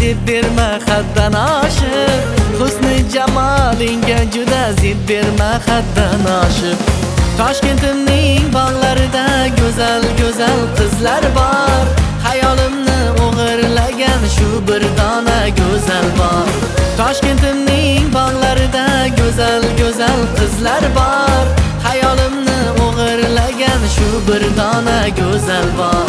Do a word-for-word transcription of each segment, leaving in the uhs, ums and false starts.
zid berma haddan oshib, husni jamolinga juda zid berma haddan oshib. Toshkentimning bog'larida go'zal go'zal qizlar bor, hayolimni o'g'irlagan shu bir dona go'zal bor. Toshkentimning bog'larida go'zal go'zal qizlar bor, hayolimni o'g'irlagan shu bir dona go'zal bor.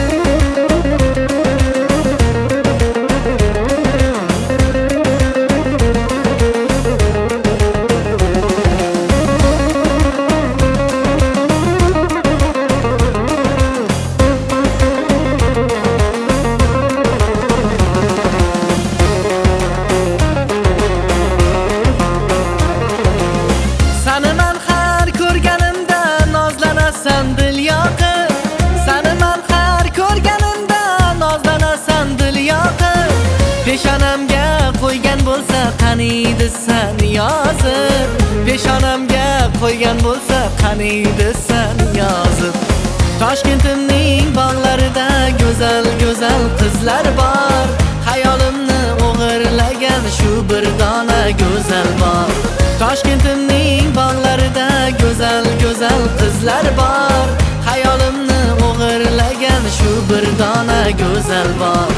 Seni men har ko'rganimda nozlanasan dil yoqib, seni men har ko'rganimda nozlanasan dil yoqib. Peshonamga qo'ygan bo'lsa qaniydi san yozib, peshonamga qo'ygan bo'lsa qaniydi san yozib. Toshkentimning bog'larida go'zal go'zal qizlar bor, hayolimni o'g'irlagan shu bir dona go'zal bor. Toshkentimning bog'larida go'zal go'zal qizlar bor, hayolimni o'g'irlagan shu bir dona go'zal bor.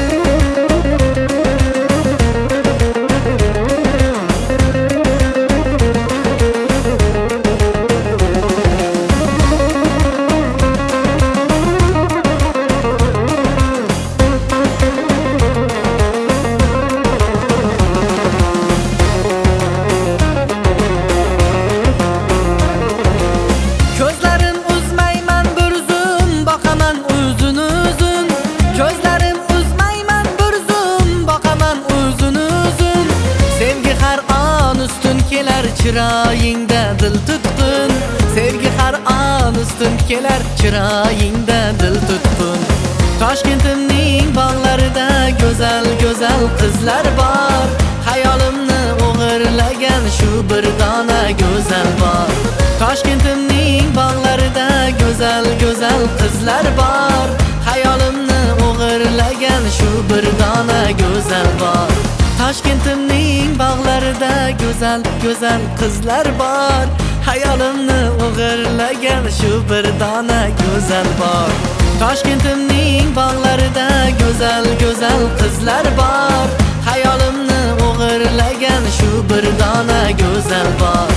Chiroyingda dil tutqun, sevgi har on ustun kelar, chiroyingda dil tutqun. Toshkentimning bog'larida go'zal go'zal qizlar bor, hayolimni o'g'irlagan shu bir dona go'zal bor. Toshkentimning bog'larida go'zal go'zal qizlar bor, hayolimni o'g'irlagan shu bir dona go'zal bor. Toshkentimning bog'larida go'zal go'zal qizlar bor, hayolimni o'g'irlagan shu bir dona go'zal bor. Toshkentimning bog'larida go'zal go'zal qizlar bor, hayolimni o'g'irlagan shu bir dona go'zal bor.